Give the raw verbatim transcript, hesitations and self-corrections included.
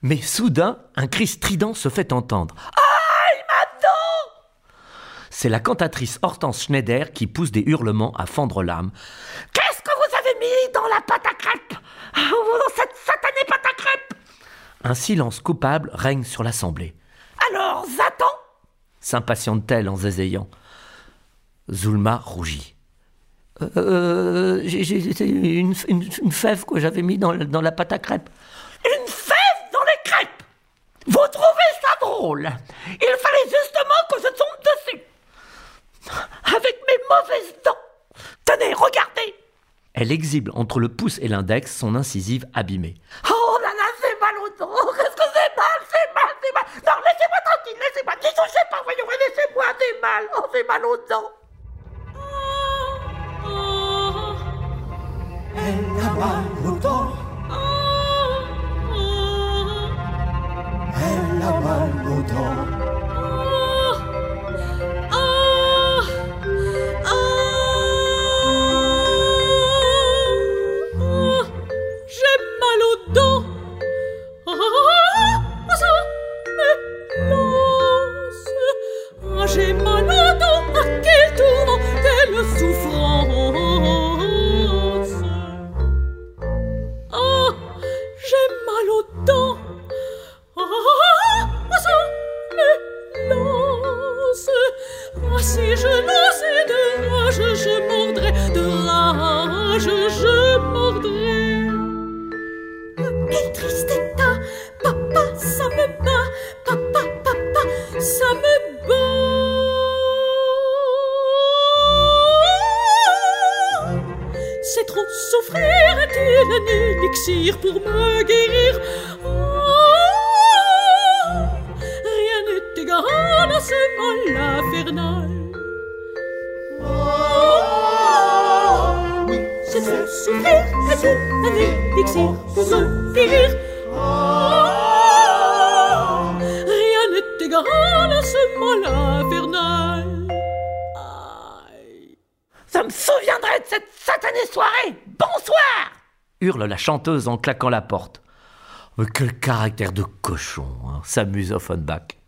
Mais soudain, un cri strident se fait entendre. « Aïe, ma dent !» C'est la cantatrice Hortense Schneider qui pousse des hurlements à fendre l'âme. « Qu'est-ce que vous avez mis dans la pâte à crêpes ? Dans cette satanée pâte à crêpes ?» Un silence coupable règne sur l'assemblée. « Alors, Zatan ?» s'impatiente-t-elle en zézayant. Zulma rougit. Euh, j'ai, j'ai, c'est une, une, une fève que j'avais mis dans, dans la pâte à crêpes. Une fève dans les crêpes ? Vous trouvez ça drôle ? Il fallait justement que je tombe dessus. Avec mes mauvaises dents. Tenez, regardez. Elle exhibe entre le pouce et l'index son incisive abîmée. Oh là là, c'est mal aux dents. Qu'est-ce que c'est mal, c'est mal, c'est mal. Non, laissez-moi tranquille, laissez-moi. N'y touchez pas, voyons, laissez-moi, c'est mal. Oh, c'est mal aux dents. Elle a mal aux dents. Elle a mal aux dents. J'ai mal aux dents. Ça me lance. J'ai mal aux dents. Ah, quel tourment, quelle souffrance. Si je lançais de rage, je mordrais, de rage, je mordrais. Quel triste état, papa, ça me bat, papa, papa, ça me bat. C'est trop souffrir, est-il un élixir pour me guérir? Oh, rien n'est égal à ce mal infernal. C'est trop souffrir, est-il un élixir pour me guérir? Oh, rien n'est égal à ce mal infernal. Aïe. Ça me souviendrait de cette satanée soirée. Bonsoir ! Hurle la chanteuse en claquant la porte. Mais quel caractère de cochon, hein, s'amuse Offenbach.